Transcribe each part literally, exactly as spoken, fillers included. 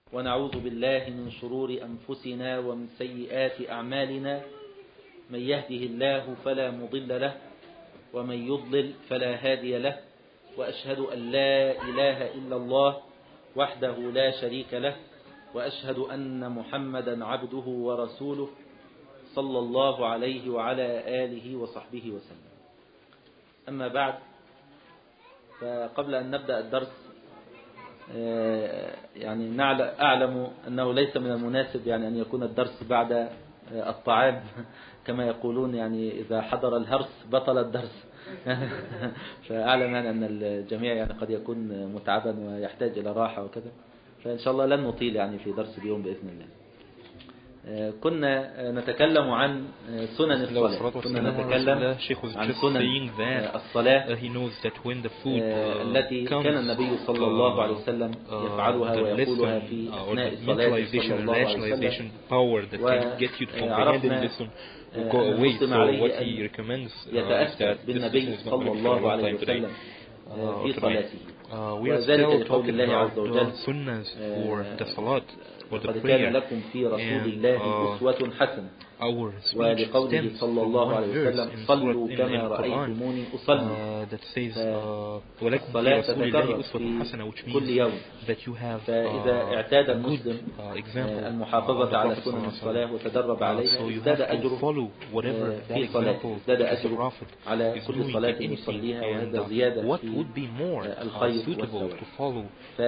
ونعوذ بالله من شرور أنفسنا ومن سيئات أعمالنا. من يهده الله فلا مضل له ومن يضلل فلا هادي له، وأشهد أن لا إله إلا الله وحده لا شريك له، وأشهد أن محمدا عبده ورسوله صلى الله عليه وعلى آله وصحبه وسلم. أما بعد، فقبل أن نبدأ الدرس يعني أعلم أنه ليس من المناسب يعني أن يكون الدرس بعد الطعام كما يقولون، يعني إذا حضر الهرس بطل الدرس. فأعلم يعني أن الجميع يعني قد يكون متعبا ويحتاج إلى راحة وكذا، فإن شاء الله لن نطيل يعني في درس اليوم بإذن الله. كنا نتكلم عن سنن الصلاة، كنا نتكلم عن سنن الصلاة التي كان النبي صلى الله عليه وسلم يفعلها ويقولها في أثناء الصلاة صلى الله عليه وسلم. وعرفنا أن المسلم عليه أن يتأسى بالنبي صلى الله عليه وسلم في صلاته، وذلك لقول الله عز وجل: وقد كان لكم في رسول الله أسوة حسنة، ولقوله صلى الله عليه وسلم: صلوا كما رأيتموني أصلي. فالصلاة تتكرر في كل يوم، فإذا اعتاد المسلم المحافظة على سنن الصلاة وتدرب عليها ازداد أجره في صلاته، ازداد أجره على كل صلاة يصليها، وهذا زيادة في الخير والثواب.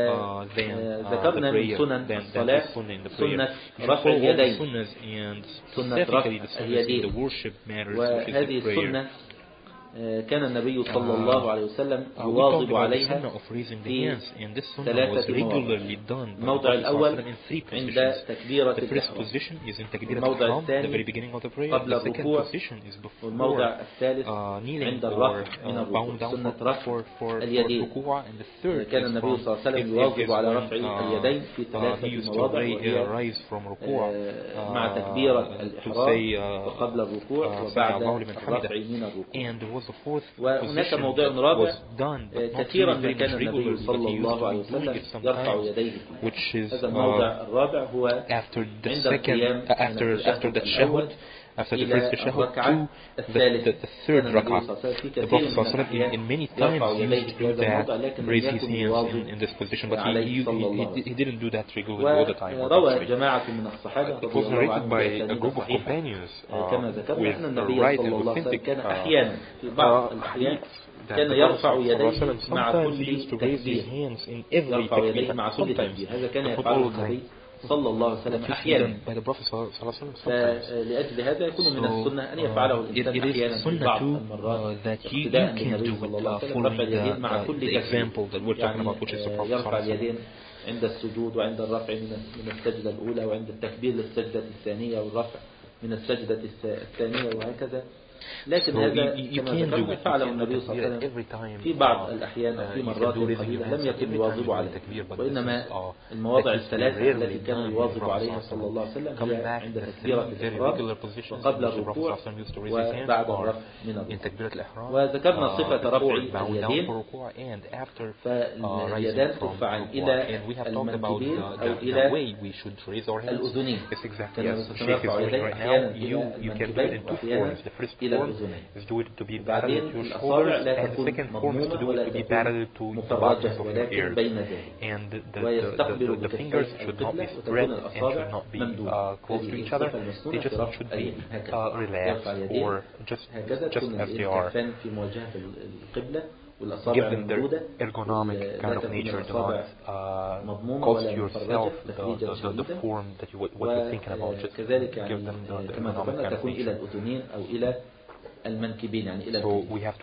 فذكرنا من سنن الصلاة سنة رفع اليدين، سنة رفع اليدين، وهذه السنة كان النبي صلى الله عليه وسلم يواظب عليها في ثلاثة مواضع. الموضع الأول عند تكبيرة الإحرام، الموضع الثاني قبل الركوع، والموضع الثالث عند الرفع من الركوع. سنة رفع اليدين كان النبي صلى الله عليه وسلم يواظب على رفع اليدين في ثلاثة مواضع، وهي مع تكبيرة الإحرام وقبل الركوع وبعد الرفع من الركوع. وهناك موضوع رابع كثيرا ما كان النبي صلى الله عليه وسلم يرفع يديه فيه. هذا الموضع الرابع هو عند القيام من التشهد إلى الركعة الثالثة. كان النبي صلى الله عليه وسلم في كثير من الأحيان يرفع يديه في هذا الموضع، لكن لم يكن يواظب عليه صلى الله عليه وسلم. وروى جماعة من الصحابة رضي الله عنهم بأسانيد صحيحة كما ذكرنا أن النبي صلى الله عليه وسلم كان أحيانا في بعض الأحيان كان يرفع يديه مع كل تكبير، يرفع يديه مع كل تكبير. هذا كان يفعله النبي صلى الله عليه وسلم أحيانا، فلأجل هذا يكون من السنة أن يفعله الإنسان أحيانا في بعض المرات اقتداء بالنبي صلى الله عليه وسلم. رفع اليدين مع كل تكبير، يعني يرفع اليدين عند السجود وعند الرفع من السجدة الأولى وعند التكبير للسجدة الثانية والرفع من السجدة الثانية وهكذا. لكن هذا كما ذكرنا فعله النبي صلى الله عليه وسلم في بعض الأحيان أو في مرات قليلة لم يكن يواظب عليه، وإنما المواضع الثلاثة التي كان يواظب عليها صلى الله عليه وسلم هي عند تكبيرة الإحرام وقبل الركوع وبعد الرفع من الركوع. وذكرنا صفة رفع اليدين، فاليدان ترفعان إلى المنكبين أو إلى الأذنين، كما يرفع يديه أحيانا إلى المنكبين وأحيانا إلى الأذنين. بعدين الأصابع لا تكون مضمومة ولا تكون مفرجة، ولكن بين ذلك، ويستقبل بكفيه القبلة وتكون الأصابع ممدودة. هذه الصفة المسنونة في رفع اليدين، هكذا يرفع اليدين هكذا، تكون الكفان في مواجهة القبلة والأصابع ممدودة، لا تكون الأصابع مضمومة ولا مفرجة تخريجا شديدا، وكذلك يعني كما ذكرنا تكون إلى الأذنين أو إلى المنكبين، يعني إلى الكبين.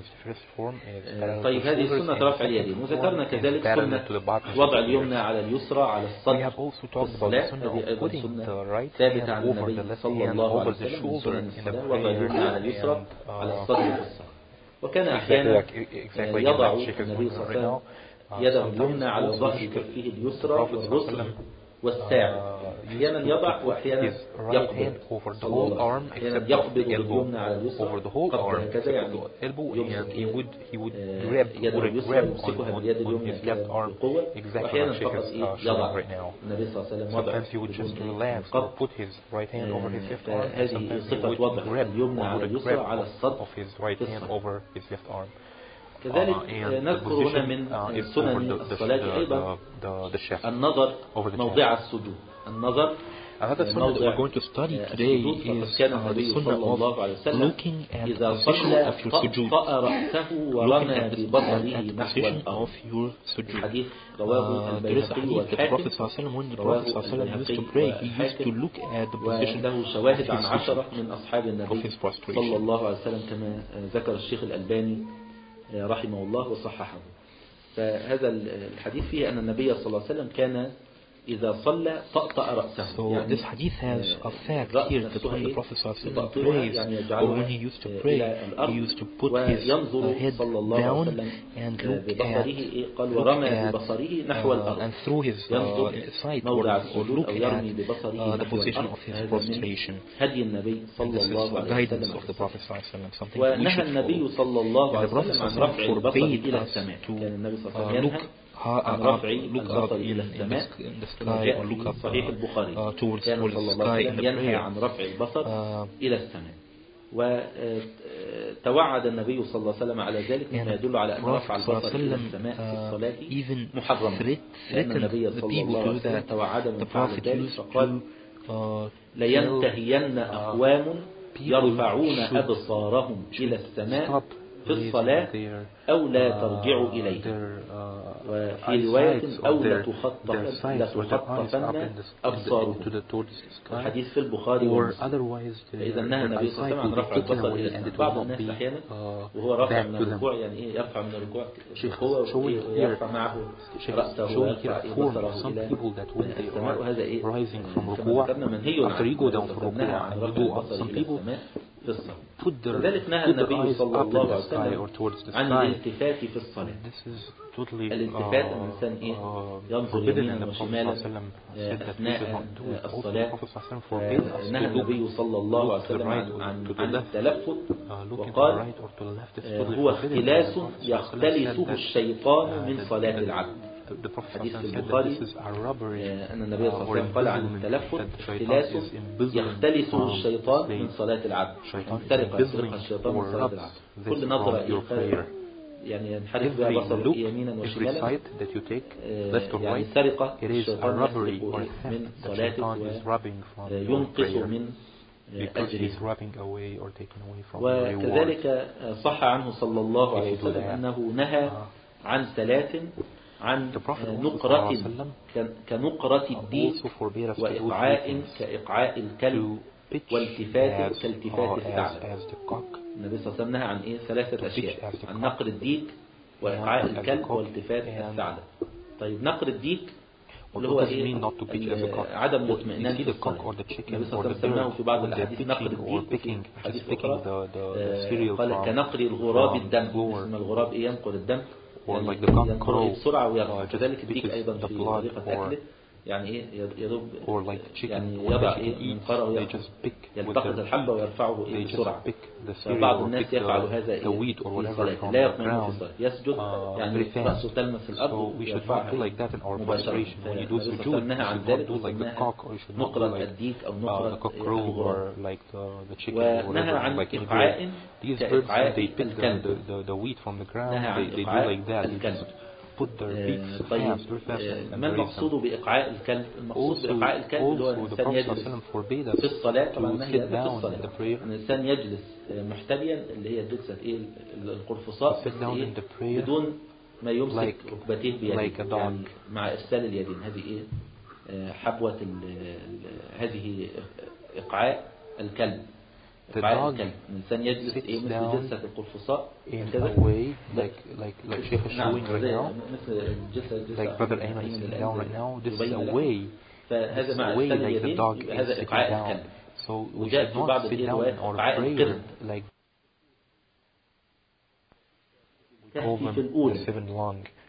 طيب هذه سنة رفع اليدين. وذكرنا كذلك سنة وضع اليمنى على اليسرى على الصدر في الصلاة، هذه أيضا سنة ثابتة عن النبي صلى الله عليه وسلم من سنن الصلاة، وضع اليمنى على اليسرى على الصدر في الصلاة. وكان أحيانا يضع النبي صلى الله عليه وسلم يده اليمنى على ظهر كفه اليسرى والرسغ، والساعد. أحيانا يضع وأحيانا يقبض صلى الله عليه وسلم. أحيانا يقبض اليمنى على اليسرى قبض هكذا يعني يمسك يد اليسرى يمسكها باليد اليمنى بقوة، وأحيانا فقط يضع. النبي صلى الله عليه وسلم وضع بدون قبض. فهذه صفة وضع اليمنى على اليسرى على الصدر في الصلاة. كذلك نذكر هنا من سنن الصلاة أيضا النظر موضع السجود. النظر Another sunnah that we're going to study today is uh, the sunnah of looking at the position of your sujood. Looking at the, at the position of your sujood. Uh, there is a hadith that the Prophet ﷺ, when the Prophet ﷺ used to pray, he used to look at the position of his sujood, of his prostration. صلى الله عليه وسلم كما ذكر الشيخ الألباني رحمه الله وصححه. فهذا الحديث فيه أن النبي صلى الله عليه وسلم كان إذا صلى طأطأ رأسه. So يعني this hadith has a fact here that when the Prophet ﷺ prays, or when he used to pray, he used to put his uh, head down and look at, look at uh, and through his uh, sight or, or look at uh, the position of his prostration. And this is the guidance of the Prophet ﷺ, something that we should follow. And the Prophet ﷺ forbade us to uh, look عن رفع البصر إلى السماء كما في صحيح البخاري. كان صلى الله عليه وسلم ينهى عن رفع البصر إلى السماء. وتوعد النبي صلى الله عليه وسلم على ذلك مما يدل على أن رفع البصر إلى السماء في الصلاة محرم، لأن النبي صلى الله عليه وسلم توعد من فعل ذلك فقال لينتهين أقوام يرفعون أبصارهم إلى السماء في الصلاة أو لا ترجعوا إليه. وفي رواية أو لتخطفن أبصارهم. الحديث في البخاري ومسلم. فإذا نهى النبي صلى الله عليه وسلم عن رفع البصر إلى السماء. بعض الناس أحيانا وهو رافع من الركوع يعني إيه يرفع من الركوع هو ويرفع معه رأسه ويرفع بصره إلى السماء، وهذا إيه كما ذكرنا منهي عن رفع البصر إلى السماء في الصلاة. لذلك نهى النبي صلى الله عليه وسلم عن الالتفات في الصلاة. الالتفات الإنسان إيه ينظر يمينا وشمالا أثناء الصلاة. نهى النبي صلى الله عليه وسلم عن, عن التلفت وقال هو اختلاس يختلسه الشيطان من صلاة العبد. حديث في البخاري أن النبي صلى الله عليه وسلم قال عن التلفت اختلاس يختلسه الشيطان من صلاة العبد. سرقة يسرقها الشيطان من صلاة العبد. كل نظرة يعني ينحرف بها بصر يمينا وشمالا يعني سرقة الشيطان يسرق من صلاته وينقص من أجره. وكذلك صح عنه صلى الله عليه وسلم أنه نهى عن ثلاث عن نقرة كنقرة الديك وإقعاء كإقعاء الكلب والتفات كالتفات الثعلب. النبي صلى الله عليه وسلم نهى عن إيه ثلاثة أشياء: عن نقر الديك وإقعاء الكلب والتفات الثعلب. طيب نقر الديك اللي هو إيه عدم الاطمئنان في الصلاة. النبي صلى الله عليه وسلم سماه في بعض الأحاديث نقر الديك، حديث أخرى قال كنقر الغراب الدم، اسم الغراب إيه ينقر الدم يعني ينقر بسرعة ويرفع. كذلك الديك أيضا في طريقة أكله يعني إيه يضرب يعني يضع إيه منقره ويرفع يلتقط الحبة ويرفعه إيه بسرعة. بعض الناس يفعل هذا إيه في صلاة لا يطمئن في الصلاة، يسجد يعني رأسه تلمس الأرض ويرفعها مباشرة. فالنبي صلى الله عليه وسلم نهى عن ذلك وسماها نقرة الديك أو نقرة الغراب. ونهى عن إقعاء كإقعاء الكلب، نهى عن إقعاء الكلب. طيب ما المقصود بإقعاء الكلب؟ المقصود بإقعاء الكلب اللي هو الإنسان يجلس في الصلاة. طبعا ما هي في الصلاة الإنسان يجلس محتبيا اللي هي جلسة إيه القرفصاء إيه بدون ما يمسك ركبتيه بيده يعني مع إرسال اليدين. هذه إيه حبوة هذه إقعاء الكلب. إقعاء الكلب الإنسان يجلس إيه مثل جلسة القرفصاء كذا like like like Sheikh is showing right now, like Brother Ayman is sitting down right now. This is a way. This is a way like the dog is sitting down. So we should not sit down in our prayer like over the seven long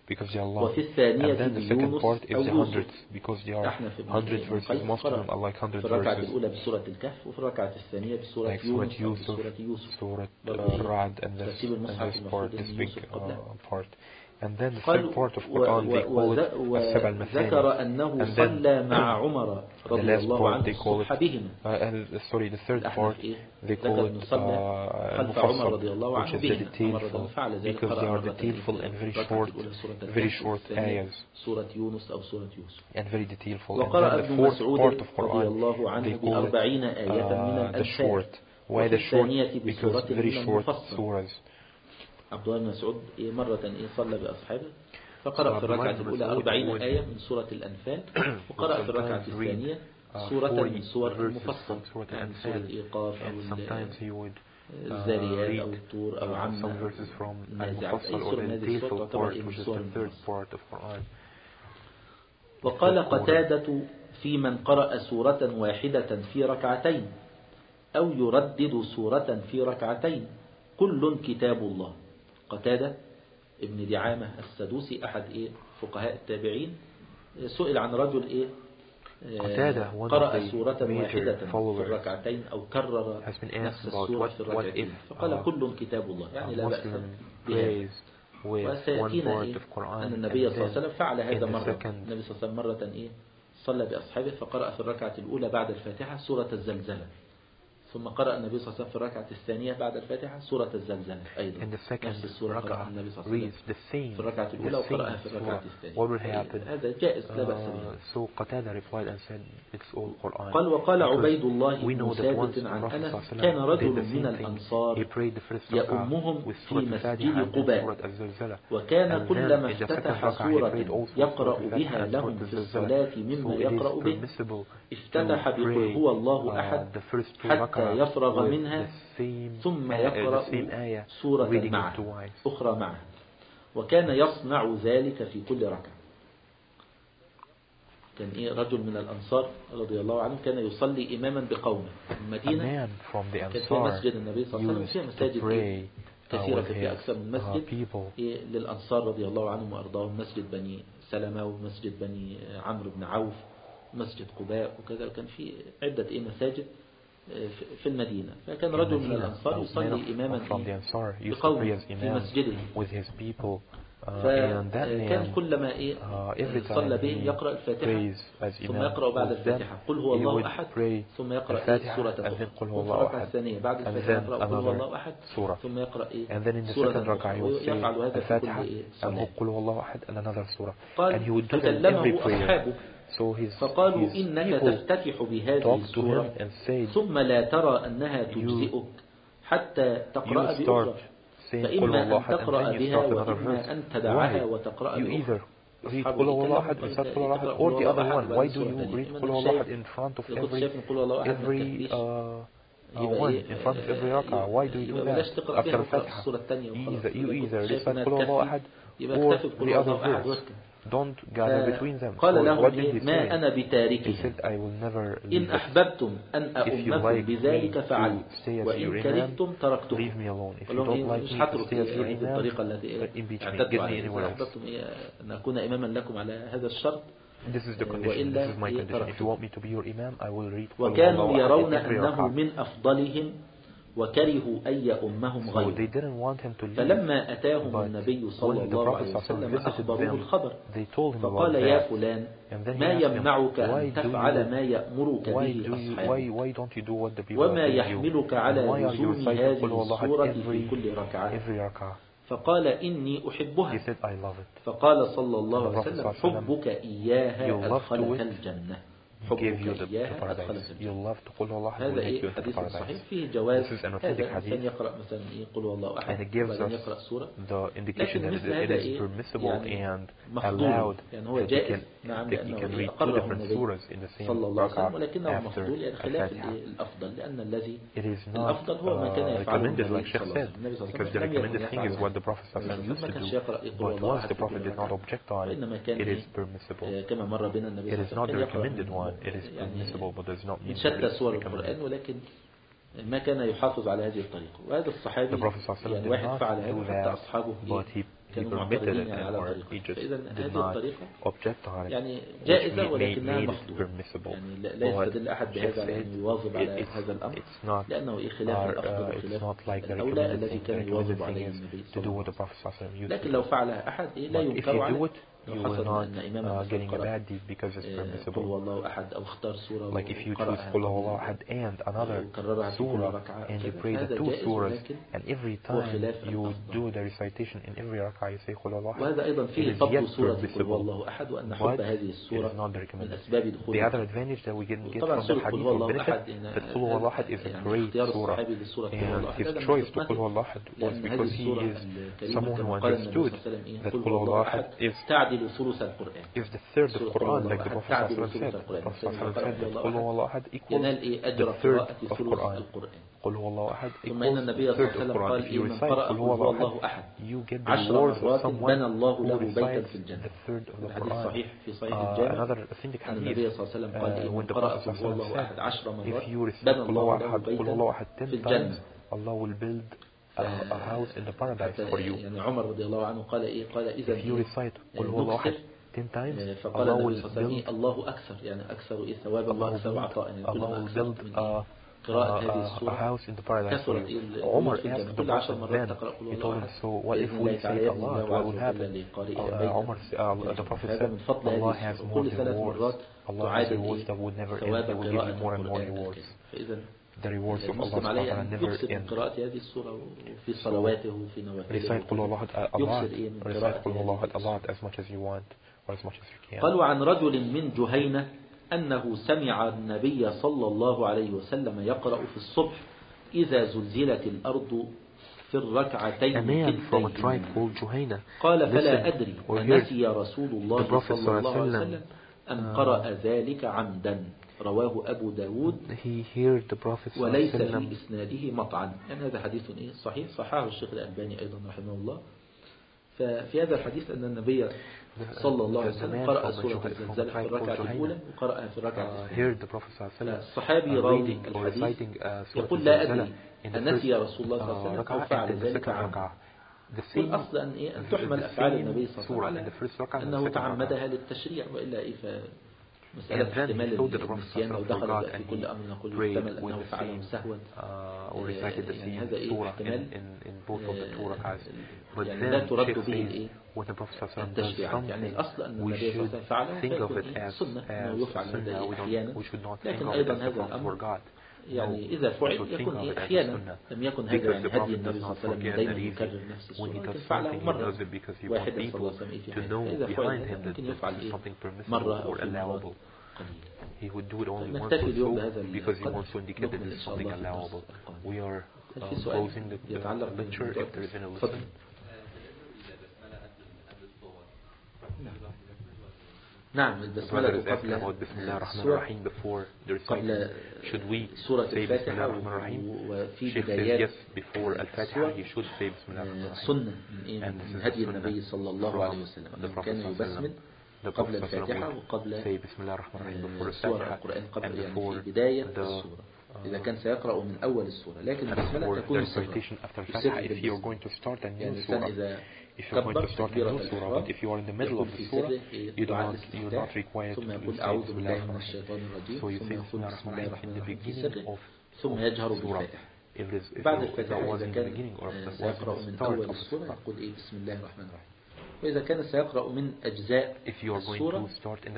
because they are long. وفي الثانية And then the second part is the hundreds because they are hundred verses. Most of them are like hundred verses. في الركعة verses. الأولى بسورة الكهف وفي الركعة الثانية بسورة Like يونس أو Yusuf, بسورة يوسف. سورة Ra'd, and this, and this part, this big uh, part. And then the third part of Quran, they call it السبع المثاني. ذكر أنه صلى مع عمر رضي الله عنه الصبح بهم. Sorry, the third part, they call it المفصل, which is the detailful, because they are detailful and very short, very short ayahs. سورة يونس أو سورة يوسف. And very detailful. وقرأ ابن مسعود رضي الله عنه بأربعين آية من الأنفال. Why the short? Because very short surahs. عبد الله بن مسعود مرة صلى بأصحابه فقرأ في الركعة الأولى أربعين آية من سورة الأنفال وقرأ في الركعة الثانية سورة من سور المفصل يعني سورة إيقاف أو الزاريات أو الطور أو عما النازعات أي سورة من هذه السور تعتبر من سور المفصل. وقال قتادة في من قرأ سورة واحدة في ركعتين أو يردد سورة في ركعتين كل كتاب الله. قتادة ابن دعامة السدوسي أحد إيه فقهاء التابعين سئل عن رجل إيه قرأ سورة واحدة في الركعتين أو كرر نفس السورة في الركعتين فقال كل كتاب الله يعني لا بأس بها. وسيأتينا إيه أن النبي صلى الله عليه وسلم فعل هذا مرة. النبي صلى الله عليه وسلم مرة إيه صلى بأصحابه فقرأ في الركعة الأولى بعد الفاتحة سورة الزلزلة ثم قرأ النبي صلى الله عليه وسلم في الركعة الثانية بعد الفاتحة سورة الزلزلة أيضا نفس السورة قرأ النبي صلى الله عليه وسلم في الركعة الأولى وقرأها في الركعة الثانية. هذا جائز لا بأس به. قال وقال عبيد الله بن ثابت عن أنس كان رجل من الأنصار يؤمهم في مسجد قباء وكان كلما افتتح سورة يقرأ بها لهم في الصلاة مما يقرأ به افتتح بقل هو الله أحد حتى يفرغ منها ثم يقرأ سورة معه أخرى معه وكان يصنع ذلك في كل ركعة. كان إيه رجل من الأنصار رضي الله عنه كان يصلي إماما بقومه المدينة كان في مسجد النبي صلى الله عليه وسلم في مساجد إيه كثيرة في أكثر من مسجد إيه للأنصار رضي الله عنهم وأرضاهم مسجد بني سلمة ومسجد بني عمرو بن عوف مسجد قباء وكذا وكان في عدة إيه مساجد في المدينة. فكان رجل من الأنصار يصلي إماما بقومه في مسجده فكان كلما إيه صلى به يقرأ الفاتحة ثم يقرأ بعد الفاتحة قل هو الله أحد ثم يقرأ إيه سورة أخرى وفي الركعة الثانية بعد الفاتحة يقرأ قل هو الله أحد ثم يقرأ إيه سورة أخرى ويفعل هذا في كل إيه صلاة. قال فكلمه أصحابه فقالوا إنك تفتتح بهذه السورة ثم لا ترى أنها تجزئك حتى تقرأ بأخرى فإما أن تقرأ بها وإما أن تدعها وتقرأ بأخرى. قل هو الله أحد inside قل الله أحد or the other one. Why do you read قل هو الله أحد in front of every every uh, one in front of every rak'ah? Why do you do that after الفاتحة? You either recite قل هو الله أحد or the other verse. Don't gather between them. قال لهم ما أنا بتاركها إن أحببتم أن أؤمكم بذلك فعلوا وإن كرهتم تركتم. قال لهم مش هترك الطريقة التي اعتدوا عليها إذا أحببتم أن أكون إماما لكم على هذا الشرط وإلا وكانوا يرون أنه من أفضلهم وكرهوا أن يؤمهم غيره فلما أتاهم النبي صلى الله عليه وسلم أخبروه الخبر فقال يا فلان ما يمنعك أن تفعل ما يأمرك به أصحابك وما يحملك على لزوم هذه السورة في كل ركعة فقال إني أحبها فقال صلى الله عليه وسلم حبك إياها أدخلك الجنة حبك إياها أدخلك الجنة. هذا إيه حديث صحيح فيه جواز هذا الإنسان يقرأ مثلا يقول الله أحد وبعدين يقرأ سورة لكن مثل هذا إيه يعني مفضول يعني هو جائز نعم لأنه أقره النبي صلى الله عليه وسلم ولكنه مفضول يعني خلاف الأفضل لأن الذي الأفضل هو ما كان يفعله النبي صلى الله عليه وسلم. النبي صلى الله عليه وسلم لم يفعله ما كانش يقرأ يقول الله أحد وإنما كان كما مر بنا النبي صلى الله عليه وسلم يقرأ يعني من شتى سور القرآن ولكن ما كان يحافظ على هذه الطريقة. وهذا الصحابي يعني واحد فعل هذا حتى أصحابه كانوا معترضين على طريقة. فإذا هذه الطريقة يعني جائزة ولكنها مخطوطة، يعني لا يستدل أحد بهذا أن يواظب على هذا الأمر لأنه إيه خلاف الأفضل وخلاف الأولى الذي كان يواظب عليه النبي صلى الله عليه وسلم. لكن لو فعلها أحد إيه لا ينكر عليه. You will not uh, getting a bad deed because it's permissible. Like if you choose Qul Huwallahu Ahad and another surah and you pray the two surahs and every time you do the recitation in every rak'ah you say Qul Huwallahu Ahad, it is yet permissible, but it is not the recommended. The other advantage that we can get from that hadith or benefit that Qul Huwallahu Ahad is a great surah, and his choice to Qul Huwallahu Ahad was because he is someone who understood that Qul Huwallahu Ahad is if the third of Quran, like the Prophet said, the Prophet said that Qul Huwallahu Ahad equals the third of Quran. Qul Huwallahu Ahad equals the third of Quran. If you recite Qul Huwallahu Ahad, you get the rewards of someone who recites the third of the Quran. Uh, another authentic hadith, uh, when the Prophet said, if you recite Qul Huwallahu Ahad, Qul Huwallahu Ahad ten times, Allah will build a, a house in the paradise for you. If you recite Qul Huwallahu Ahad ten times, Allah will build الله أكثر يعني أكثر ثوابا وأكثر عطاء. Allah will build a, a, a house in the paradise for you. Umar asked the Prophet then, he told him, so what if we say Allah, what will happen? Uh, Umar, uh, the Prophet said, Allah has more rewards. Allah has rewards that would never end. He will give you more and more rewards. The rewards of Allah subhanahu wa ta'ala never end. So, recite Qul Huwallahu Ahad a lot, recite Qul Huwallahu Ahad a lot as much as you want, or as much as you can. قالوا عن رجل من جهينة أنه سمع النبي صلى الله عليه وسلم يقرأ في الصبح إذا زلزلت الأرض في الركعتين. A man from a tribe called Juhayna, قال فلا أدري أنسي رسول الله صلى الله عليه وسلم أم قرأ ذلك عمدا. رواه أبو داود he heard the Prophet وليس في إسناده مطعن. يعني هذا حديث إيه صحيح، صححه الشيخ الألباني أيضا رحمه الله. ففي هذا الحديث أن النبي صلى الله عليه وسلم قرأ سورة الزلزال في الركعة الأولى وقرأها في الركعة الثانية. الصحابي راوي الحديث يقول لا أدري أنسي رسول الله صلى الله عليه وسلم أو فعل ذلك عمدا. والأصل أن إيه أن تحمل أفعال النبي صلى الله عليه وسلم أنه تعمدها للتشريع، وإلا إيه مسألة احتمال النسيان لو دخل في كل أمر نقول يحتمل أنه فعله سهوا. يعني هذا إيه احتمال يعني لا ترد به الإيه التشريع. يعني الأصل أن النبي صلى الله عليه وسلم فعله فيكون سنة أنه يفعل هذا أحيانا، لكن أيضا هذا الأمر يعني إذا فعل يكون إيه أحيانا لم يكن هذا يعني هدي النبي صلى الله عليه وسلم دائما يكرر نفس السورة، لكن فعله مرة واحدة صلى الله عليه وسلم في حياته. إذا فعل ممكن يفعل إيه مرة أو في مرات He would do it only once or so because he wants to indicate that this is something allowable. We are uh, closing the, the lecture if there is any listen. نعم البسملة قبل بسم الله الرحمن الرحيم before the recital. Should we say بسم الله الرحمن الرحيم? Sheikh says yes, before الفاتحة he should say بسم الله الرحمن الرحيم. سنة من هدي النبي صلى الله عليه وسلم كان يبسمل قبل الفاتحة وقبل سورة القرآن قبل يعني في بداية السورة إذا كان سيقرأ من أول السورة، لكن البسملة تكون سرا if you're going to start a new surah. If you're going to start a new surah, but if you are in the middle of the surah, you do not, you're not required to say Bismillah ar-Rahman ar-Rahim. So you say Bismillah ar-Rahman ar-Rahim in the beginning of ثم يجهر بالفاتحة. بعد الفاتحة إذا كان سيقرأ من أول السورة يقول إيه بسم الله الرحمن الرحيم. وإذا كان سيقرأ من أجزاء السورة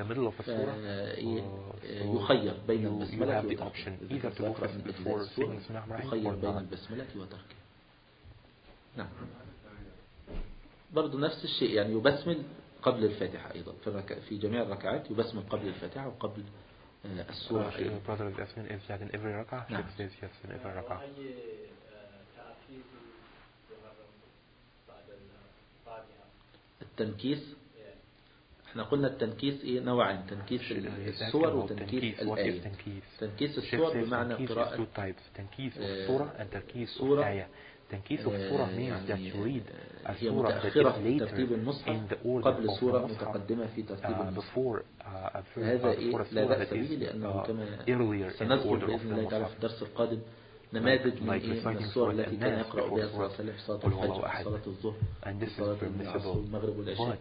يخير بين البسملة وتركه. إذا سيقرأ من أجزاء السورة يخير بين البسملة وتركه. نعم برضو نفس الشيء يعني يبسمل قبل الفاتحة أيضا في, الركع في جميع الركعات يبسمل قبل الفاتحة وقبل السورة أيضا. نعم. التنكيس احنا قلنا التنكيس ايه نوعين، تنكيس السور وتنكيس الآية. تنكيس السور بمعنى قراءة تنكيس السورة and تنكيس الآية. تنكيس السورة means that you read a هي متأخرة في ترتيب المصحف قبل سورة متقدمة في ترتيب المصحف. هذا إيه لا بأس به لأنه كما سنذكر بإذن الله تعالى في الدرس القادم نماذج من, إيه من الصور التي كان يقرأ بها صلى الله عليه وسلم في صلاة الفجر في صلاة الظهر في صلاة العصر والمغرب والعشاء.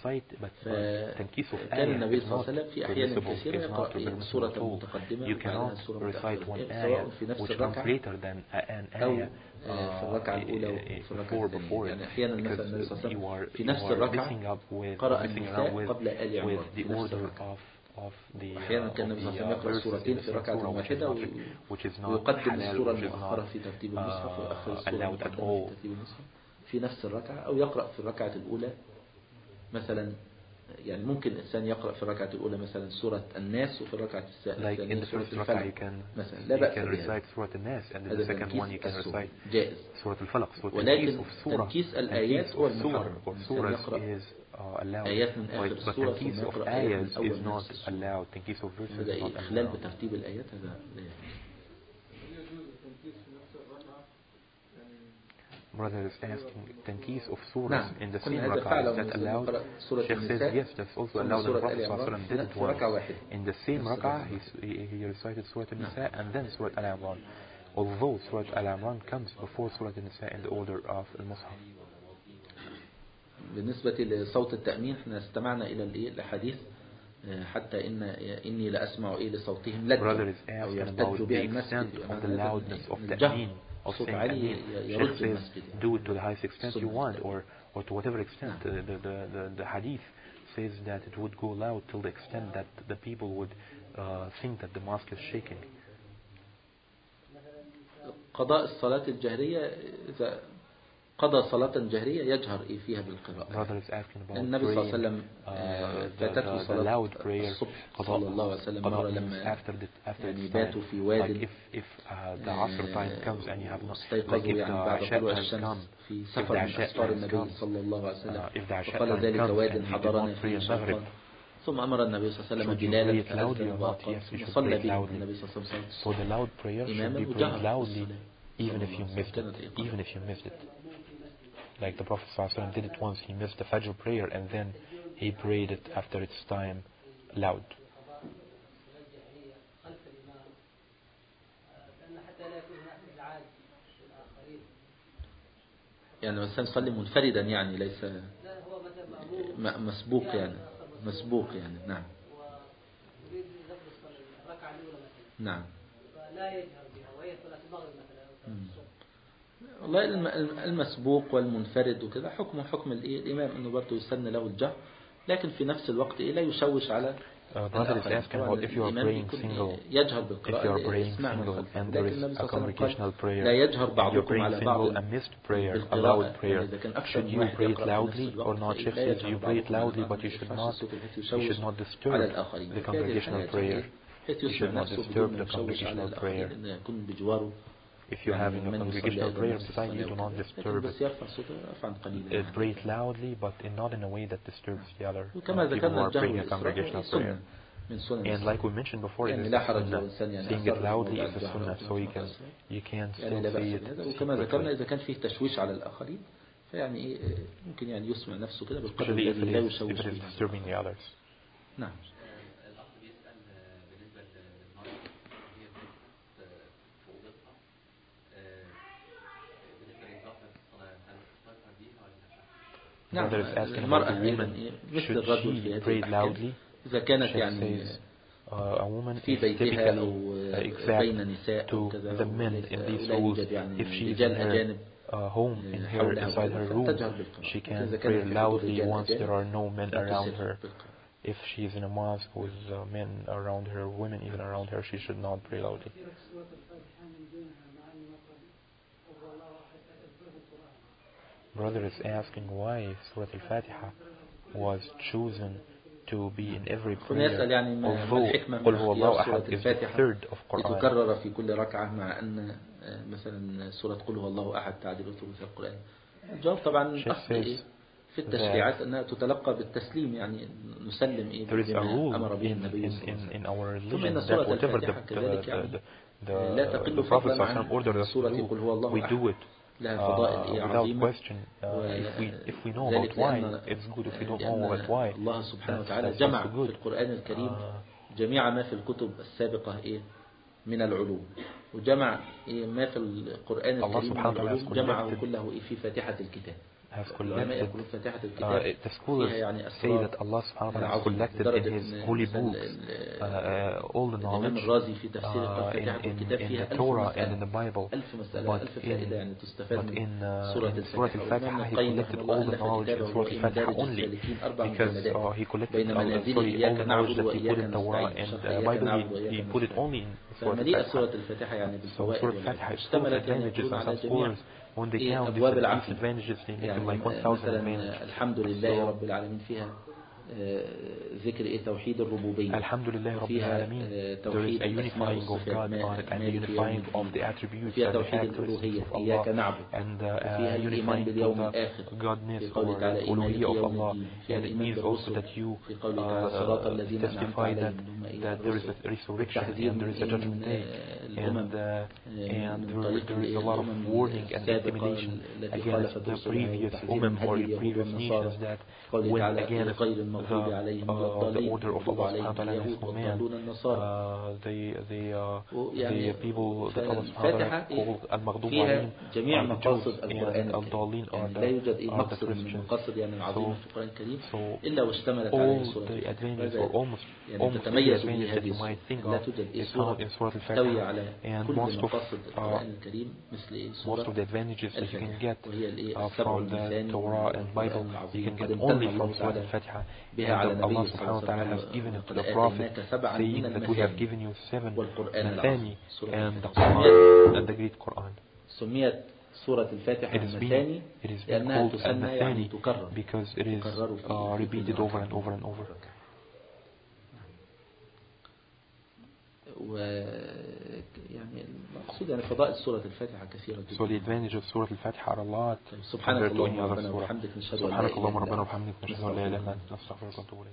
كان النبي صلى الله عليه وسلم في أحيان كثيرة يقرأ إيه سورة متقدمة وبعدها سورة متأخرة، سواء في نفس الركعة أو في الركعة الأولى وفي الركعة الثانية. يعني أحيانا مثلا النبي صلى الله عليه وسلم في نفس الركعة قرأ النساء قبل آل عمران في نفس الركعة. أحيانا كان النبي صلى الله عليه وسلم يقرأ سورتين في ركعة واحدة ويقدم السورة المؤخرة في ترتيب المصحف ويؤخر السورة المقدمة في ترتيب المصحف في نفس الركعة، أو يقرأ في الركعة الأولى مثلا. يعني ممكن الإنسان يقرأ في الركعة الأولى مثلا سورة الناس وفي الركعة الثانية سورة الفلق مثلا، لا بأس بها، هذا تنكيس جائز. ولكن تنكيس الآيات هو المحرم، الإنسان يقرأ آيات من آخر السورة ثم يقرأ آيات من أول نفس السورة، هذا إيه إخلال بترتيب الآيات، هذا لا يجوز. Brother is asking tankis of surahs in the same rak'ah, is that allowed? Sheikh says yes, that's also allowed, and the Prophet ﷺ did it once. In the same rak'ah, he, he, he recited Surah Al-Nisa and then Surah Al-Imran. Although Surah Al-Imran comes before Surah Al-Nisa in the order of Al-Mus'haf. بالنسبة لصوت التأمين احنا استمعنا إلى الحديث حتى إن إني لأسمع إيه لصوتهم لجة أو يرتج بها المسجد، الجهر صوت عالي يرد المسجد. Do it to the highest extent you want, or or to whatever extent. The, the, the, the hadith says that it would go loud till the extent that the people would uh, think that the mosque is shaking. قضاء الصلاة الجهرية إذا قضى صلاة جهرية يجهر إيه فيها بالقراءة. النبي صلى الله عليه وسلم فاتته صلاة الصبح صلى الله عليه وسلم مرة لما يعني باتوا في واد استيقظوا يعني بعد طلوع الشمس في سفر من أسفار النبي صلى الله عليه وسلم، فقال ذلك واد حضرنا فيه شيطان، ثم أمر النبي صلى الله عليه وسلم بلالا فأذن وأقام ثم صلى بهم النبي صلى الله عليه وسلم إماما وجهر even if you missed it, even if you missed it. Like the Prophet ﷺ did it once, he missed the Fajr prayer and then he prayed it after its time loud. يعني الإنسان يصلي منفردا يعني ليس مسبوق يعني مسبوق يعني نعم نعم لا يجهر بها وهي صلاة المغرب مثلا. والله المسبوق والمنفرد وكذا حكمه حكم الإمام أنه برضه يسن له الجهر، لكن في نفس الوقت لا يشوش على Brother is asking about if you are praying single, if you are praying single and there is a congregational prayer, and you're praying single, a missed prayer, a loud prayer, should you pray it loudly or not? Sheikh says you pray it loudly, but you should not, you should not disturb the congregational prayer. You should not disturb the congregational prayer. If you're having a congregational prayer beside you, do not disturb it. Uh, pray it loudly, but in, not in a way that disturbs the other uh, people who are praying a congregational prayer. And like we mentioned before, it is the sunnah. Saying it loudly is the sunnah, so you can you can still say it. وكما ذكرنا إذا كان فيه تشويش على الآخرين فيعني إيه ممكن يعني يسمع نفسه كده بالقدر الذي لا يشوش فيه. نعم. نعم المرأة أيضا مثل الرجل في هذه الأحكام إذا كانت يعني في بيتها أو بين نساء أو كذا لا يوجد يعني رجال أجانب حولها فتجهر she can pray loudly once there are no men around her. If she is in a mosque with uh, men around her, women even around her, she should not pray loudly. Brother is asking why Surah Al-Fatiha was chosen to be in every prayer, although قل هو الله أحد is the third of Quran. لتكرر في كل ركعة مع أن مثلا سورة قل هو الله أحد تعديل ثلث القرآن. الجواب طبعا أصل في التشريعات أنها تتلقى بالتسليم يعني نسلم إيه بما أمر به النبي صلى الله عليه وسلم. ثم إن سورة الفاتحة كذلك يعني لا تقل فضلا عن سورة قل هو الله أحد. لها فضائل عظيمة. ذلك لأن الله سبحانه وتعالى جمع في القرآن الكريم جميع ما في الكتب السابقة إيه من العلوم، وجمع ما في القرآن الكريم جمعه كله في فاتحة الكتاب. Has collected, uh, the scholars say that Allah subhanahu wa ta'ala has collected in his holy books uh, uh, all the knowledge uh, in, in, in the Torah and in the Bible, but in, but in, uh, in Surah Al-Fatiha he collected all the knowledge in Surah Al-Fatiha only, because uh, he collected uh, sorry, all the knowledge that he put in Torah and uh, Bible he, he put it only in Surah Al-Fatiha. So Surah Al-Fatiha is full of advantages, and some scholars when they count these advantages they make them like one thousand advantages. الحمد لله رب العالمين فيها ذكر إيه توحيد الربوبية. الحمد لله رب العالمين. There is a unifying of God on it and the unifying of the attributes and the characteristics of Allah and uh, unifying of the godness or uluhiyya of Allah. And it means also that you uh, testify that, that there is a resurrection and there is a judgment day and, uh, and there, there is a lot of warning and intimidation against the previous umam or the previous nations that went against the, uh, the order of Allah subhanahu wa ta'ala and his command. Uh, the, the, uh, the people that Allah subhanahu wa ta'ala called al-Maghdub alayhim are the Jews and al-Dallin are the, are the Christians. So, so all the advantages or almost, almost the advantages that you might think of is found in Surah Al-Fatiha, and most of, uh, most of the advantages that you can get uh, from the Torah and Bible you can get only from Surah Al-Fatiha. And Allah subhanahu wa ta'ala has given it to the Prophet, saying that we have given you seven Mathani and the Quran and the great Quran. It is being, it is being called Al-Mathani because it is uh, repeated over and over and over. يعني المقصود يعني فضائل سورة الفاتحة كثيرة جدا. So the advantage of Surah Al-Fatiha are a lot. سبحانك اللهم ربنا وبحمدك نشهد أن لا إله إلا أنت سبحانك اللهم ربنا وبحمدك نشهد أن لا إله إلا أنت نستغفرك ونتوب إليك.